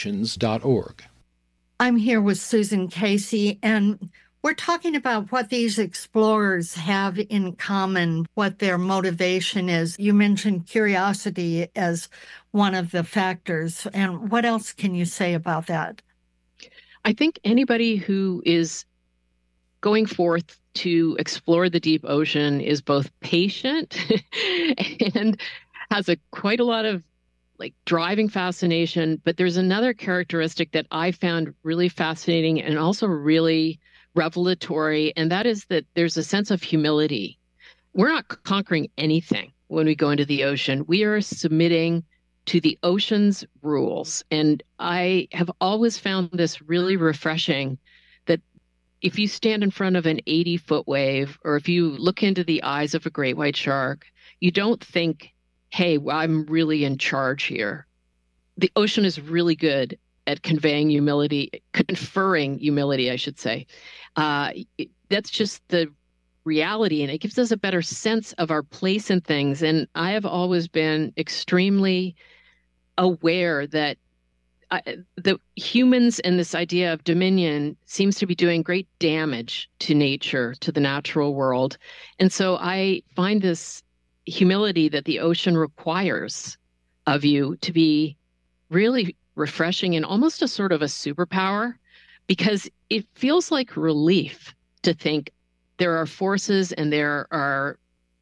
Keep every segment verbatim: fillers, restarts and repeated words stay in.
dot org. I'm here with Susan Casey, and we're talking about what these explorers have in common, what their motivation is. You mentioned curiosity as one of the factors, and what else can you say about that? I think anybody who is going forth to explore the deep ocean is both patient and has a quite a lot of like driving fascination. But there's another characteristic that I found really fascinating and also really revelatory, and that is that there's a sense of humility. We're not conquering anything when we go into the ocean. We are submitting to the ocean's rules. And I have always found this really refreshing, that if you stand in front of an eighty foot wave, or if you look into the eyes of a great white shark, you don't think, hey, well, I'm really in charge here. The ocean is really good at conveying humility, conferring humility, I should say. Uh, it, that's just the reality, and it gives us a better sense of our place in things. And I have always been extremely aware that I, the humans and this idea of dominion seems to be doing great damage to nature, to the natural world. And so I find this humility that the ocean requires of you to be really refreshing and almost a sort of a superpower, because it feels like relief to think there are forces and there are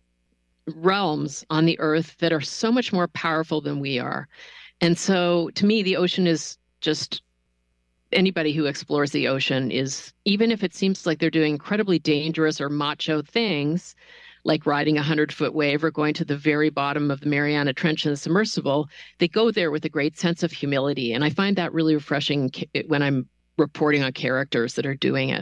realms on the earth that are so much more powerful than we are. And so to me, the ocean is just, anybody who explores the ocean is, even if it seems like they're doing incredibly dangerous or macho things, like riding a hundred-foot wave or going to the very bottom of the Mariana Trench in a submersible, they go there with a great sense of humility. And I find that really refreshing when I'm reporting on characters that are doing it.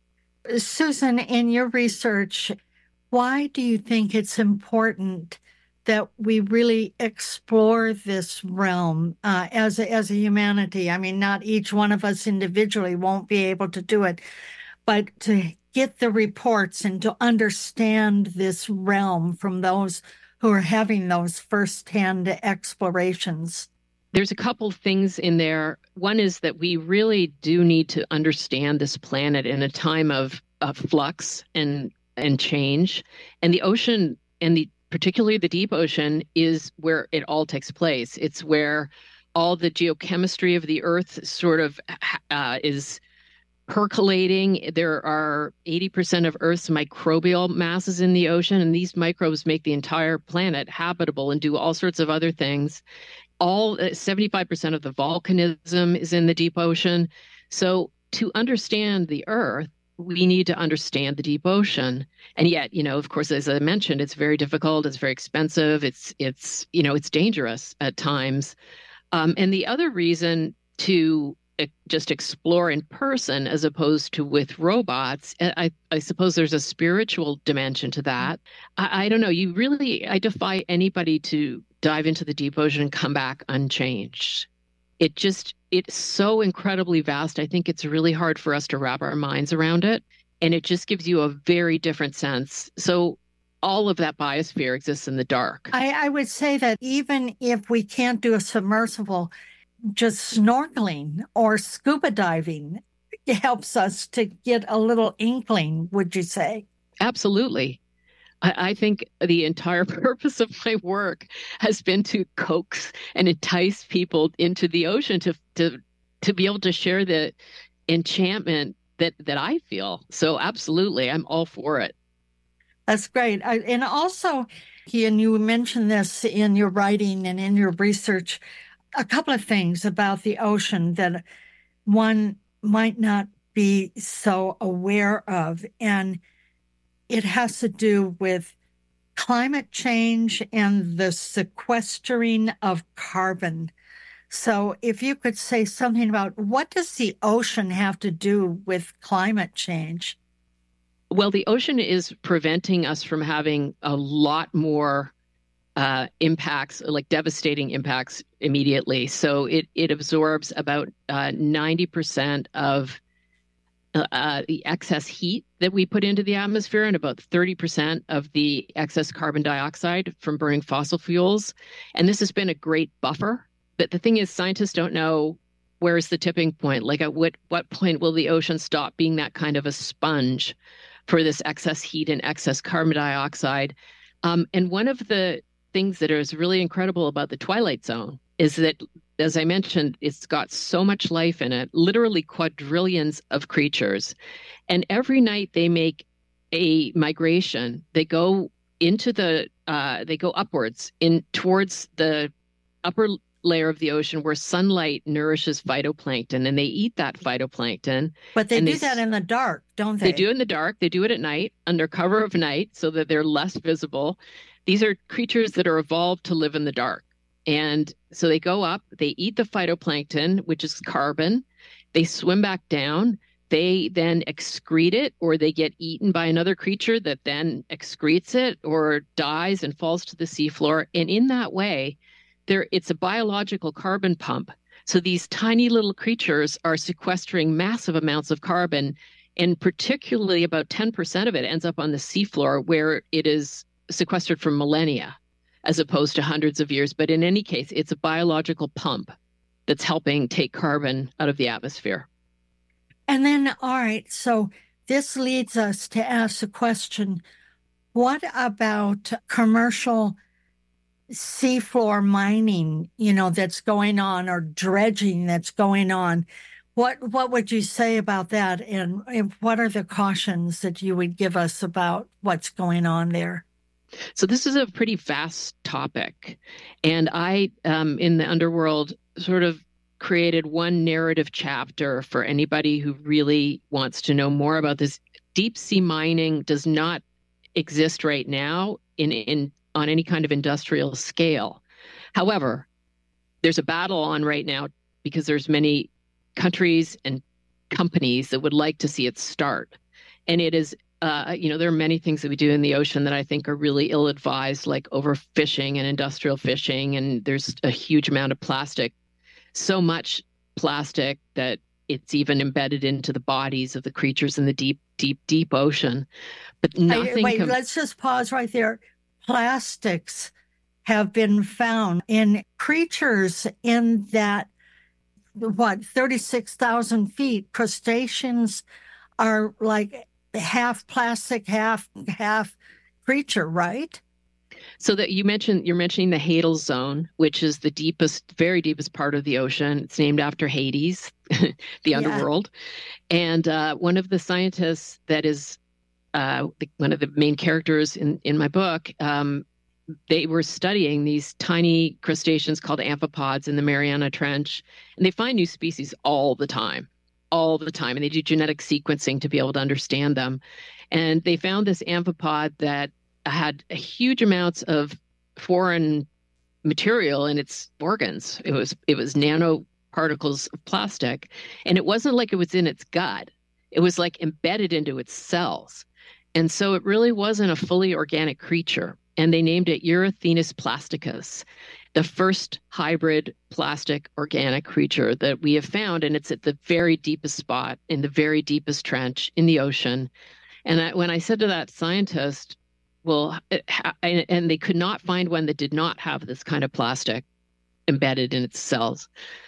Susan, in your research, why do you think it's important that we really explore this realm uh, as a, as a humanity? I mean, not each one of us individually won't be able to do it, but to get the reports and to understand this realm from those who are having those firsthand explorations. There's a couple things in there. One is that we really do need to understand this planet in a time of, of flux and and change. And the ocean, and the particularly the deep ocean, is where it all takes place. It's where all the geochemistry of the Earth sort of uh, is percolating. There are eighty percent of Earth's microbial masses in the ocean, and these microbes make the entire planet habitable and do all sorts of other things. All uh, seventy-five percent of the volcanism is in the deep ocean. So to understand the Earth, we need to understand the deep ocean. And yet, you know, of course, as I mentioned, it's very difficult. It's very expensive. It's, it's you know, it's dangerous at times. Um, and the other reason to just explore in person as opposed to with robots, I, I suppose there's a spiritual dimension to that. I, I don't know. You really, I defy anybody to dive into the deep ocean and come back unchanged. It just, it's so incredibly vast. I think it's really hard for us to wrap our minds around it. And it just gives you a very different sense. So all of that biosphere exists in the dark. I, I would say that even if we can't do a submersible, just snorkeling or scuba diving helps us to get a little inkling, would you say? Absolutely. I, I think the entire purpose of my work has been to coax and entice people into the ocean to to to be able to share the enchantment that that I feel. So absolutely, I'm all for it. That's great. I, and also, and you mentioned this in your writing and in your research, a couple of things about the ocean that one might not be so aware of. And it has to do with climate change and the sequestering of carbon. So if you could say something about what does the ocean have to do with climate change? Well, the ocean is preventing us from having a lot more Uh, impacts, like devastating impacts immediately. So it it absorbs about uh, ninety percent of uh, the excess heat that we put into the atmosphere and about thirty percent of the excess carbon dioxide from burning fossil fuels. And this has been a great buffer. But the thing is, scientists don't know where's the tipping point? Like at what, what point will the ocean stop being that kind of a sponge for this excess heat and excess carbon dioxide? Um, and one of the things that is really incredible about the twilight zone is that, as I mentioned, it's got so much life in it, literally quadrillions of creatures. And every night they make a migration. They go into the, uh, they go upwards in towards the upper layer of the ocean where sunlight nourishes phytoplankton, and they eat that phytoplankton. But they and do they, that in the dark, don't they? They do it in the dark. They do it at night, under cover of night, so that they're less visible. These are creatures that are evolved to live in the dark. And so they go up, they eat the phytoplankton, which is carbon. They swim back down. They then excrete it, or they get eaten by another creature that then excretes it or dies and falls to the seafloor. And in that way, there it's a biological carbon pump. So these tiny little creatures are sequestering massive amounts of carbon, and particularly about ten percent of it ends up on the seafloor, where it is sequestered for millennia as opposed to hundreds of years. But in any case, it's a biological pump that's helping take carbon out of the atmosphere. And then, all right, so this leads us to ask the question, what about commercial seafloor mining, you know, that's going on, or dredging that's going on? What what would you say about that? And, and what are the cautions that you would give us about what's going on there? So this is a pretty vast topic. And I, um, in the Underworld, sort of created one narrative chapter for anybody who really wants to know more about this. Deep sea mining does not exist right now in, in on any kind of industrial scale. However, there's a battle on right now because there's many countries and companies that would like to see it start. And it is, uh, you know, there are many things that we do in the ocean that I think are really ill-advised, like overfishing and industrial fishing. And there's a huge amount of plastic, so much plastic that it's even embedded into the bodies of the creatures in the deep, deep, deep ocean. But nothing. Wait, com- let's just pause right there. Plastics have been found in creatures in that, what, thirty-six thousand feet. Crustaceans are like half plastic, half half creature, right? So that you mentioned, you're mentioning the Hadal Zone, which is the deepest, very deepest part of the ocean. It's named after Hades, the Yeah. underworld. And uh, one of the scientists that is uh, the, one of the main characters in, in my book, um, they were studying these tiny crustaceans called amphipods in the Mariana Trench. And they find new species all the time, all the time. And they do genetic sequencing to be able to understand them. And they found this amphipod that had a huge amounts of foreign material in its organs. It was it was nanoparticles of plastic, and it wasn't like it was in its gut. It was like embedded into its cells. And so it really wasn't a fully organic creature. And they named it Erythenus plasticus, the first hybrid plastic organic creature that we have found. And it's at the very deepest spot in the very deepest trench in the ocean. And I, when I said to that scientist, well, it, and they could not find one that did not have this kind of plastic embedded in its cells.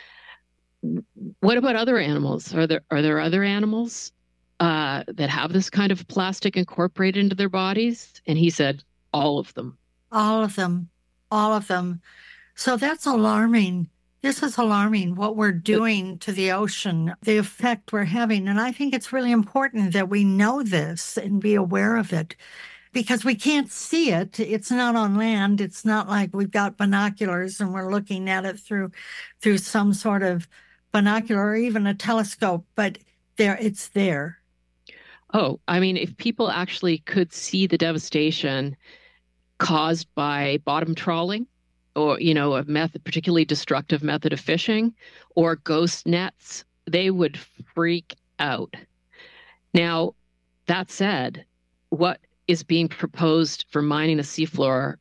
What about other animals? Are there are there other animals uh, that have this kind of plastic incorporated into their bodies? And he said, all of them. All of them. All of them. So that's alarming. This is alarming, what we're doing to the ocean, the effect we're having. And I think it's really important that we know this and be aware of it, because we can't see it. It's not on land. It's not like we've got binoculars and we're looking at it through through some sort of binocular or even a telescope, but there it's there. Oh, I mean, if people actually could see the devastation caused by bottom trawling, or, you know, a method, particularly destructive method of fishing, or ghost nets, they would freak out. Now, that said, what is being proposed for mining the seafloor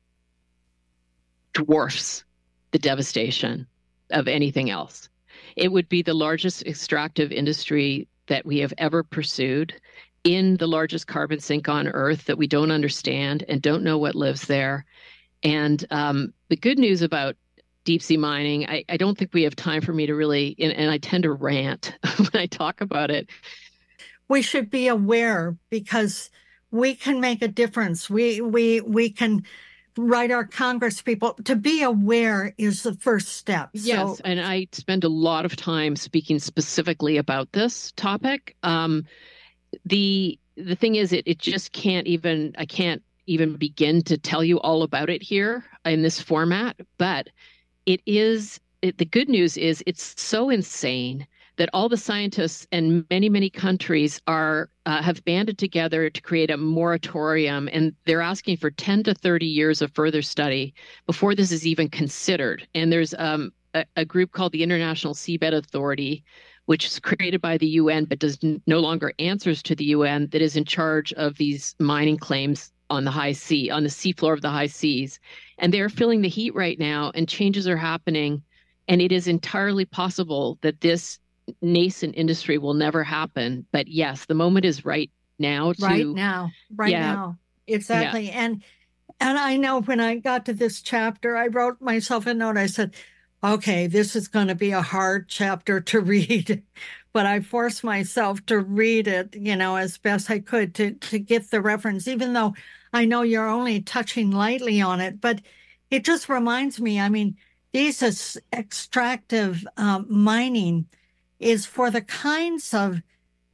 dwarfs the devastation of anything else. It would be the largest extractive industry that we have ever pursued in the largest carbon sink on Earth that we don't understand and don't know what lives there. And um, the good news about deep sea mining. I, I don't think we have time for me to really, and, and I tend to rant when I talk about it. We should be aware because we can make a difference. We we we can write our Congress people. To be aware is the first step. Yes, so, and I spend a lot of time speaking specifically about this topic. Um, the the thing is, it it just can't even I can't even begin to tell you all about it here in this format. But it is it, the good news is it's so insane that all the scientists and many, many countries are uh, have banded together to create a moratorium, and they're asking for ten to thirty years of further study before this is even considered. And there's um, a, a group called the International Seabed Authority, which is created by the U N but does n- no longer answers to the U N, that is in charge of these mining claims on the high sea, on the seafloor of the high seas. And they're feeling the heat right now, and changes are happening. And it is entirely possible that this nascent industry will never happen. But yes, the moment is right now to right now, right yeah, now. Exactly. Yeah. And and I know when I got to this chapter, I wrote myself a note. I said, okay, this is going to be a hard chapter to read. But I forced myself to read it, you know, as best I could to, to get the reference, even though I know you're only touching lightly on it. But it just reminds me, I mean, these is extractive um, mining is for the kinds of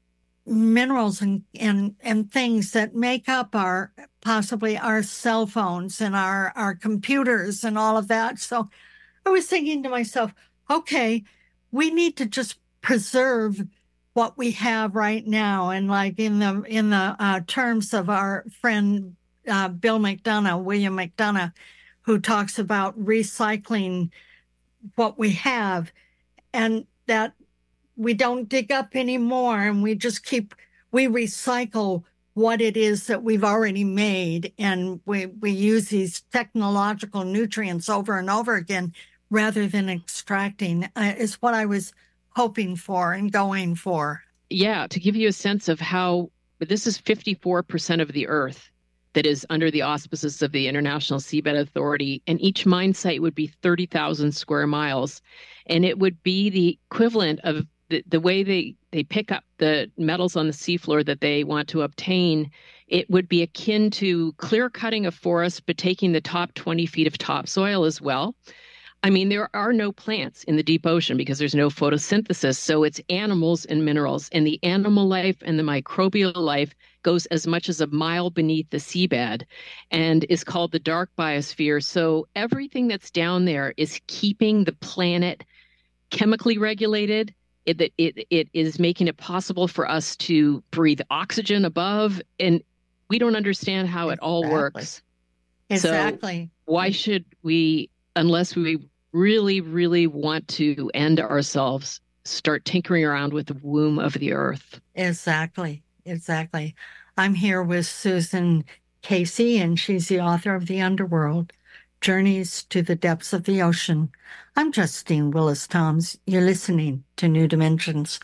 minerals and, and, and things that make up our, possibly our cell phones and our, our computers and all of that. So I was thinking to myself, okay, we need to just preserve what we have right now. And like in the, in the uh, terms of our friend, uh, Bill McDonough, William McDonough, who talks about recycling what we have, and that we don't dig up anymore, and we just keep, we recycle what it is that we've already made, and we, we use these technological nutrients over and over again rather than extracting, uh, is what I was hoping for and going for. Yeah, to give you a sense of how, this is fifty-four percent of the Earth that is under the auspices of the International Seabed Authority, and each mine site would be thirty thousand square miles. And it would be the equivalent of the, the way they, they pick up the metals on the seafloor that they want to obtain. It would be akin to clear cutting a forest, but taking the top twenty feet of topsoil as well. I mean, there are no plants in the deep ocean because there's no photosynthesis. So it's animals and minerals. And the animal life and the microbial life goes as much as a mile beneath the seabed and is called the dark biosphere. So everything that's down there is keeping the planet chemically regulated. It, it, it is making it possible for us to breathe oxygen above. And we don't understand how it all works. Exactly. So why should we, unless we really, really want to end ourselves, start tinkering around with the womb of the earth? Exactly. Exactly. I'm here with Susan Casey, and she's the author of The Underworld, Journeys to the Depths of the Ocean. I'm Justine Willis-Toms. You're listening to New Dimensions.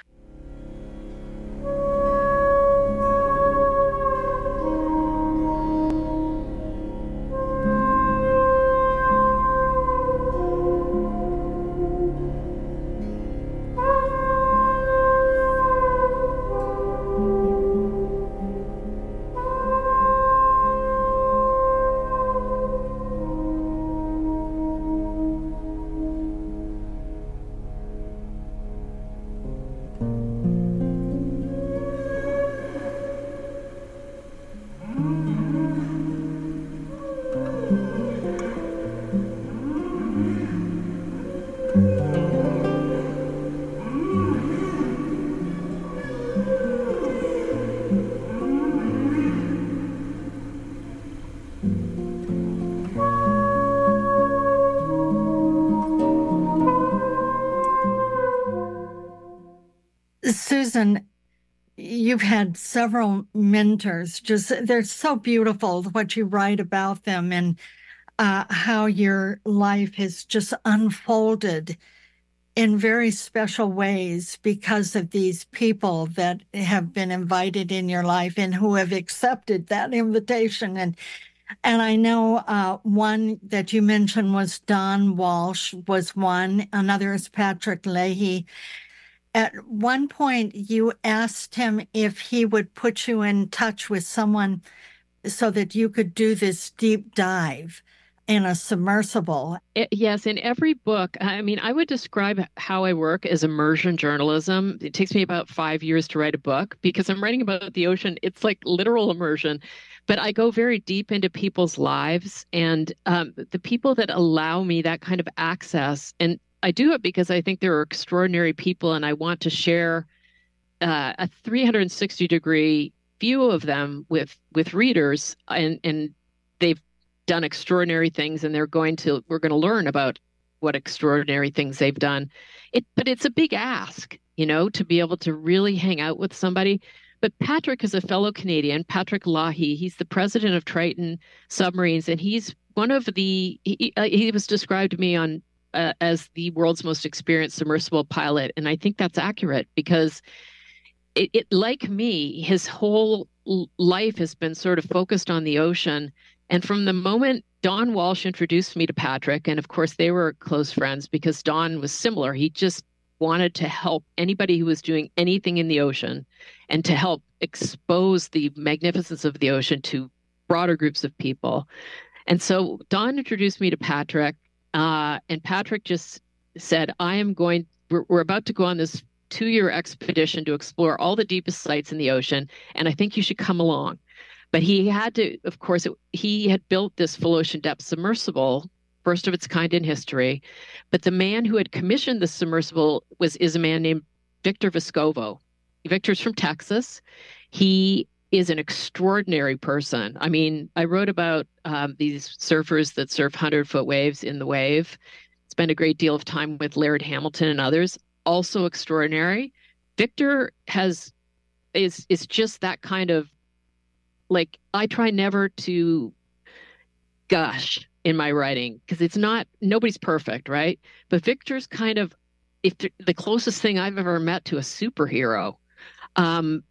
Susan, you've had several mentors. Just they're so beautiful what you write about them, and uh, how your life has just unfolded in very special ways because of these people that have been invited in your life and who have accepted that invitation. And And I know uh, one that you mentioned was Don Walsh was one. Another is Patrick Leahy. At one point, you asked him if he would put you in touch with someone so that you could do this deep dive in a submersible. It, yes, in every book, I mean, I would describe how I work as immersion journalism. It takes me about five years to write a book because I'm writing about the ocean. It's like literal immersion, but I go very deep into people's lives and um, the people that allow me that kind of access. And I do it because I think there are extraordinary people and I want to share uh, a three hundred sixty degree view of them with with readers, and and they've done extraordinary things, and they're going to we're going to learn about what extraordinary things they've done. It, but it's a big ask, you know, to be able to really hang out with somebody. But Patrick is a fellow Canadian, Patrick Leahy. He's the president of Triton Submarines, and he's one of the. He, uh, he was described to me on uh, as the world's most experienced submersible pilot, and I think that's accurate because it, it like me, his whole life has been sort of focused on the ocean. And from the moment Don Walsh introduced me to Patrick, and of course they were close friends because Don was similar. He just wanted to help anybody who was doing anything in the ocean and to help expose the magnificence of the ocean to broader groups of people. And so Don introduced me to Patrick, uh, and Patrick just said, I am going, we're, we're about to go on this two-year expedition to explore all the deepest sites in the ocean, and I think you should come along. But he had to, of course, it, he had built this full ocean depth submersible, first of its kind in history. But the man who had commissioned the submersible was is a man named Victor Vescovo. Victor's from Texas. He is an extraordinary person. I mean, I wrote about um, these surfers that surf hundred-foot waves in the wave. Spent a great deal of time with Laird Hamilton and others, also extraordinary. Victor has is is just that kind of, like, I try never to gush in my writing because it's not, nobody's perfect, right? But Victor's kind of, if the closest thing I've ever met to a superhero. Um,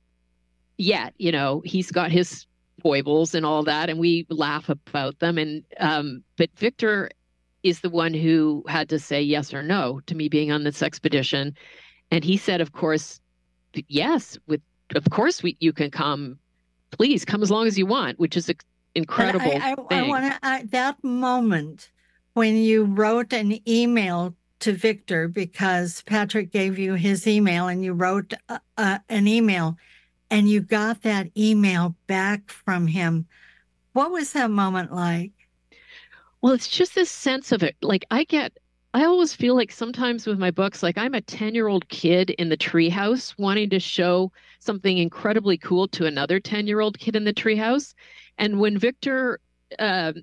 yet, you know, he's got his foibles and all that, and we laugh about them. And um, but Victor is the one who had to say yes or no to me being on this expedition, and he said, of course, yes, with of course we you can come. Please come as long as you want, which is an incredible I, I, thing. I want to, that moment when you wrote an email to Victor because Patrick gave you his email and you wrote uh, uh, an email and you got that email back from him. What was that moment like? Well, it's just this sense of it. Like I get, I always feel like sometimes with my books, like I'm a ten-year-old kid in the treehouse wanting to show something incredibly cool to another ten-year-old kid in the treehouse. And when Victor uh,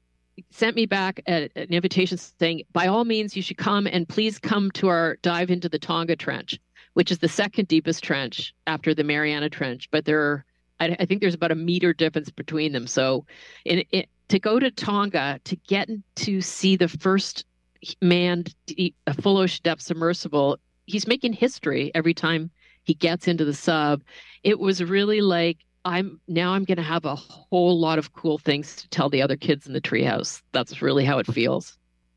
sent me back a, an invitation saying, by all means, you should come and please come to our dive into the Tonga Trench, which is the second deepest trench after the Mariana Trench. But there are, I, I think there's about a meter difference between them. So in, it, to go to Tonga, to get to see the first manned a full ocean depth submersible, he's making history every time he gets into the sub. It was really like, I'm now I'm going to have a whole lot of cool things to tell the other kids in the treehouse. That's really how it feels.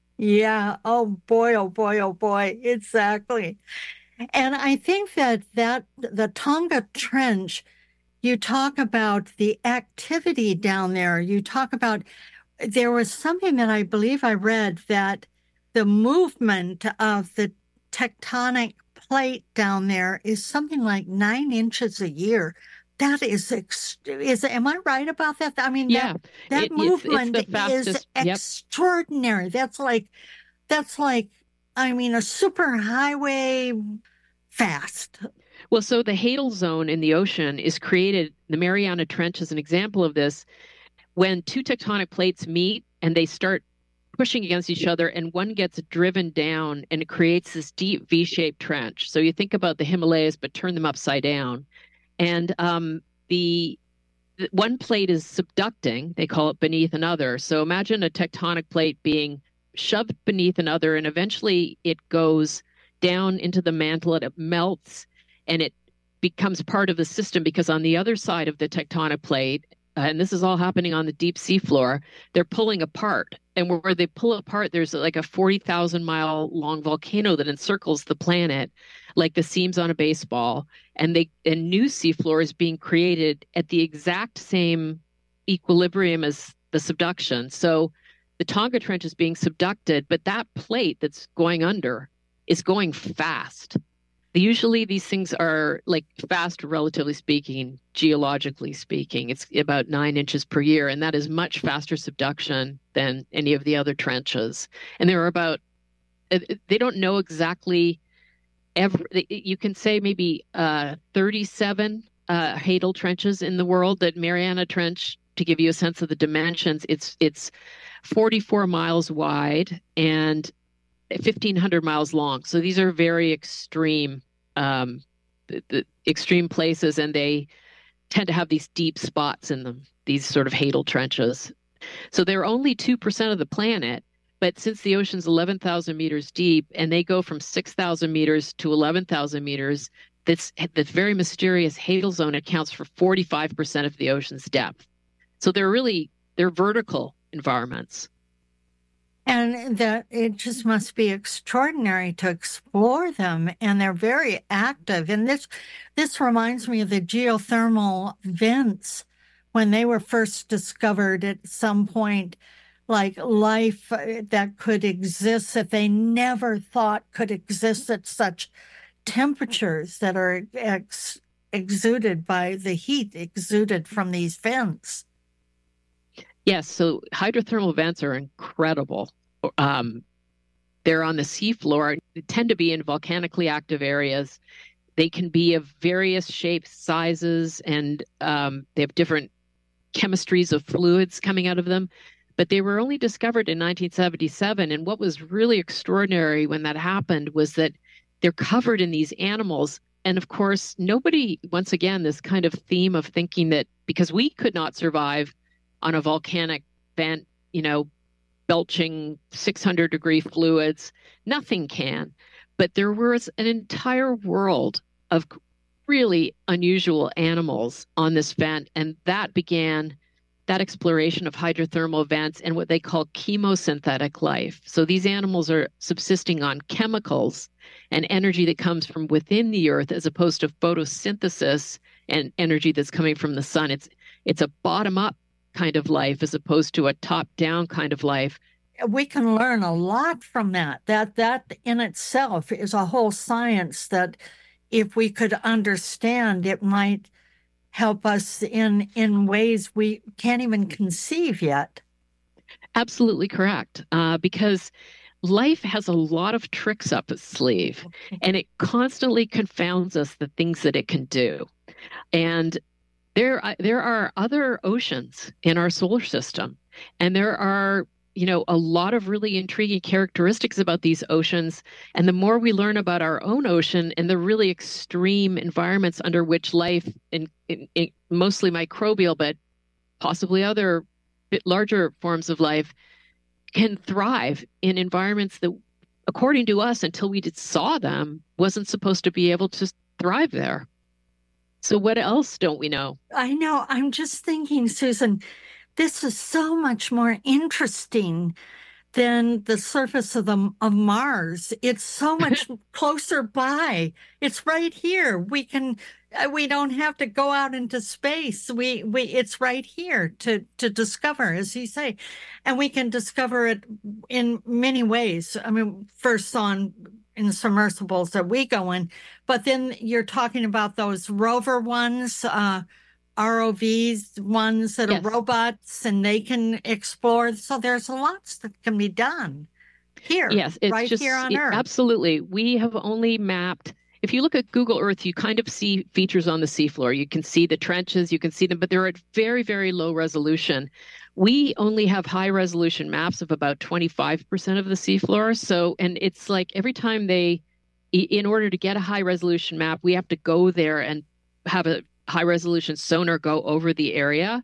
Yeah. Oh boy. Oh boy. Oh boy. Exactly. And I think that that the Tonga Trench, you talk about the activity down there. You talk about, there was something that I believe I read that the movement of the tectonic plate down there is something like nine inches a year. That is, is am I right about that? I mean, yeah, that, that it, movement it's, it's is yep. extraordinary. That's like, that's like, I mean, a super highway fast. Well, so the Hadal Zone in the ocean is created, the Mariana Trench is an example of this, when two tectonic plates meet and they start pushing against each other and one gets driven down and it creates this deep V-shaped trench. So you think about the Himalayas, but turn them upside down. And um, the, the one plate is subducting, they call it beneath another. So imagine a tectonic plate being shoved beneath another, and eventually it goes down into the mantle and it melts and it becomes part of the system, because on the other side of the tectonic plate, uh, and this is all happening on the deep sea floor, they're pulling apart. And where they pull apart, there's like a forty thousand mile long volcano that encircles the planet, like the seams on a baseball. And they and new seafloor is being created at the exact same equilibrium as the subduction. So the Tonga Trench is being subducted, but that plate that's going under is going fast. Usually these things are like fast, relatively speaking, geologically speaking. It's about nine inches per year, and that is much faster subduction than any of the other trenches. And there are about, they don't know exactly, every, you can say maybe uh, thirty-seven uh, Hadal trenches in the world. That Mariana Trench, to give you a sense of the dimensions, it's it's forty-four miles wide and fifteen hundred miles long. So these are very extreme, um, the, the extreme places, and they tend to have these deep spots in them, these sort of Hadal trenches. So they're only two percent of the planet, but since the ocean's eleven thousand meters deep and they go from six thousand meters to eleven thousand meters, this, this very mysterious Hadal zone accounts for forty-five percent of the ocean's depth. So they're really, they're vertical environments. And that it just must be extraordinary to explore them, and they're very active. And this this reminds me of the geothermal vents when they were first discovered at some point, like life that could exist that they never thought could exist at such temperatures that are ex exuded by the heat exuded from these vents. Yes, so hydrothermal vents are incredible. Um, they're on the seafloor. They tend to be in volcanically active areas. They can be of various shapes, sizes, and um, they have different chemistries of fluids coming out of them. But they were only discovered in nineteen seventy-seven. And what was really extraordinary when that happened was that they're covered in these animals. And of course, nobody, once again, this kind of theme of thinking that because we could not survive on a volcanic vent, you know, belching six hundred degree fluids, nothing can. But there was an entire world of really unusual animals on this vent. And that began that exploration of hydrothermal vents and what they call chemosynthetic life. So these animals are subsisting on chemicals and energy that comes from within the earth, as opposed to photosynthesis and energy that's coming from the sun. It's it's a bottom-up kind of life as opposed to a top-down kind of life. We can learn a lot from that. That that in itself is a whole science that if we could understand, it might help us in in ways we can't even conceive yet. Absolutely correct. Uh, because life has a lot of tricks up its sleeve, and it constantly confounds us the things that it can do. And there, there are other oceans in our solar system, and there are, you know, a lot of really intriguing characteristics about these oceans. And the more we learn about our own ocean and the really extreme environments under which life, in, in, in mostly microbial, but possibly other bit larger forms of life, can thrive in environments that, according to us, until we did saw them, wasn't supposed to be able to thrive there. So what else don't we know? I know. I'm just thinking, Susan, this is so much more interesting than the surface of the of Mars. It's so much closer by. It's right here. We can we don't have to go out into space. We we it's right here to to discover, as you say. And we can discover it in many ways. I mean, first on in submersibles that we go in, but then you're talking about those rover ones, uh R O Vs, ones that yes. are robots, and they can explore. So there's lots that can be done here, yes, it's right just, here on it, Earth. Absolutely. We have only mapped, if you look at Google Earth, you kind of see features on the seafloor. You can see the trenches, you can see them, but they're at very, very low resolution. We only have high resolution maps of about twenty-five percent of the seafloor. So, and it's like every time they, in order to get a high resolution map, we have to go there and have a high resolution sonar go over the area.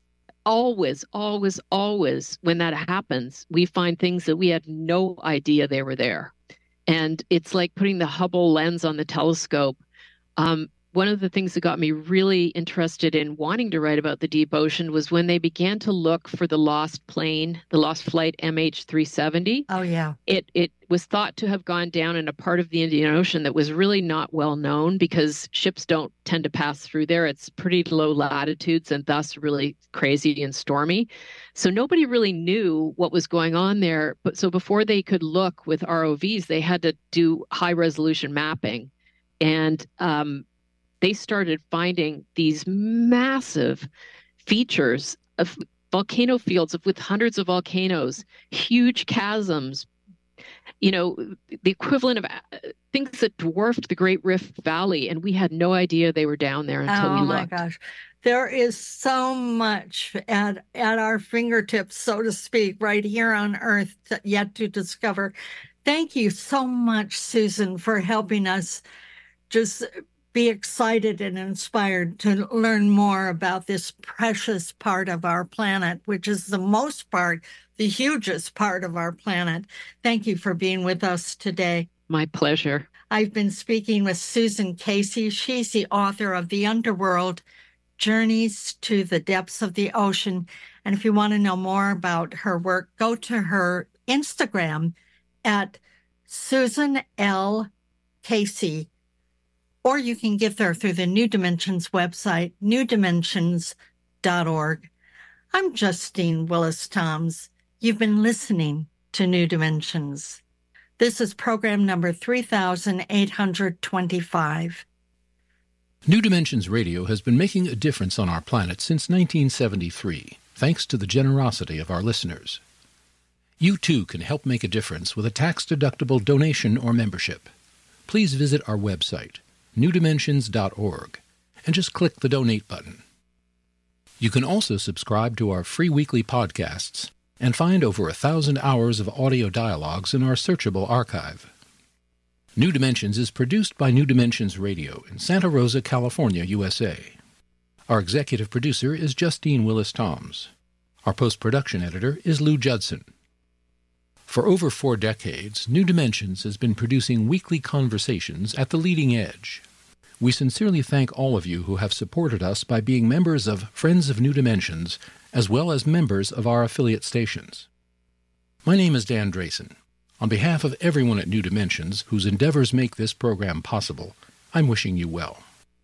Always, always, always, when that happens, we find things that we had no idea they were there. And it's like putting the Hubble lens on the telescope. Um, one of the things that got me really interested in wanting to write about the deep ocean was when they began to look for the lost plane, the lost flight M H three seventy. Oh, yeah. It it was thought to have gone down in a part of the Indian Ocean that was really not well known because ships don't tend to pass through there. It's pretty low latitudes and thus really crazy and stormy. So nobody really knew what was going on there. But so before they could look with R O Vs, they had to do high resolution mapping. And um, they started finding these massive features of volcano fields with hundreds of volcanoes, huge chasms, you know, the equivalent of things that dwarfed the Great Rift Valley. And we had no idea they were down there until oh, we looked. Oh, my gosh. There is so much at, at our fingertips, so to speak, right here on Earth yet to discover. Thank you so much, Susan, for helping us just be excited and inspired to learn more about this precious part of our planet, which is the most part, the hugest part of our planet. Thank you for being with us today. My pleasure. I've been speaking with Susan Casey. She's the author of The Underworld, Journeys to the Depths of the Ocean. And if you want to know more about her work, go to her Instagram at Susan L. Casey. Or you can get there through the New Dimensions website, new dimensions dot org. I'm Justine Willis-Toms. You've been listening to New Dimensions. This is program number three thousand eight hundred twenty-five. New Dimensions Radio has been making a difference on our planet since nineteen seventy-three, thanks to the generosity of our listeners. You too can help make a difference with a tax-deductible donation or membership. Please visit our website, new dimensions dot org, and just click the Donate button. You can also subscribe to our free weekly podcasts and find over a thousand hours of audio dialogues in our searchable archive. New Dimensions is produced by New Dimensions Radio in Santa Rosa, California, U S A. Our executive producer is Justine Willis-Toms. Our post-production editor is Lou Judson. For over four decades, New Dimensions has been producing weekly conversations at the leading edge. We sincerely thank all of you who have supported us by being members of Friends of New Dimensions, as well as members of our affiliate stations. My name is Dan Drayson. On behalf of everyone at New Dimensions, whose endeavors make this program possible, I'm wishing you well.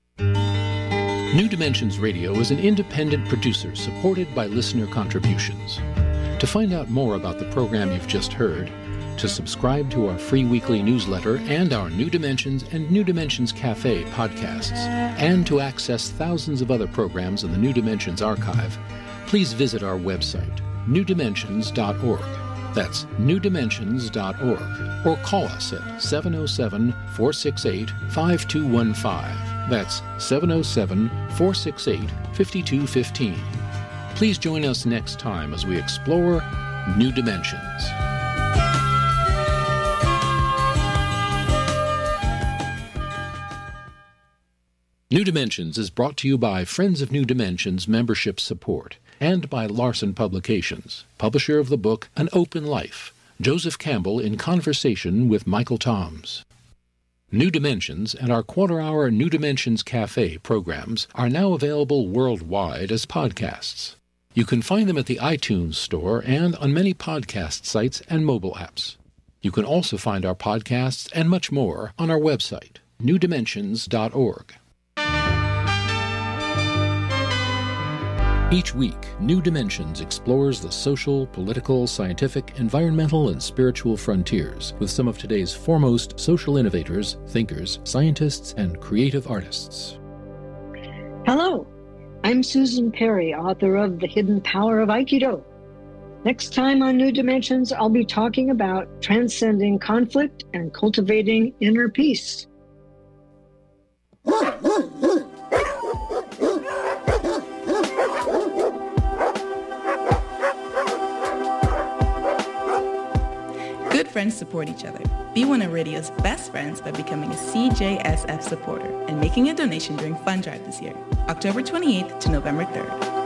New Dimensions Radio is an independent producer supported by listener contributions. To find out more about the program you've just heard, to subscribe to our free weekly newsletter and our New Dimensions and New Dimensions Cafe podcasts, and to access thousands of other programs in the New Dimensions archive, please visit our website, new dimensions dot org. That's new dimensions dot org. Or call us at seven oh seven, four six eight, five two one five. That's seven oh seven, four six eight, five two one five. Please join us next time as we explore New Dimensions. New Dimensions is brought to you by Friends of New Dimensions membership support and by Larson Publications, publisher of the book An Open Life, Joseph Campbell in conversation with Michael Toms. New Dimensions and our quarter-hour New Dimensions Cafe programs are now available worldwide as podcasts. You can find them at the iTunes Store and on many podcast sites and mobile apps. You can also find our podcasts and much more on our website, new dimensions dot org. Each week, New Dimensions explores the social, political, scientific, environmental, and spiritual frontiers with some of today's foremost social innovators, thinkers, scientists, and creative artists. Hello, I'm Susan Perry, author of The Hidden Power of Aikido. Next time on New Dimensions, I'll be talking about transcending conflict and cultivating inner peace. Good friends support each other. Be one of radio's best friends by becoming a C J S F supporter and making a donation during Fund Drive this year, October twenty-eighth to November third.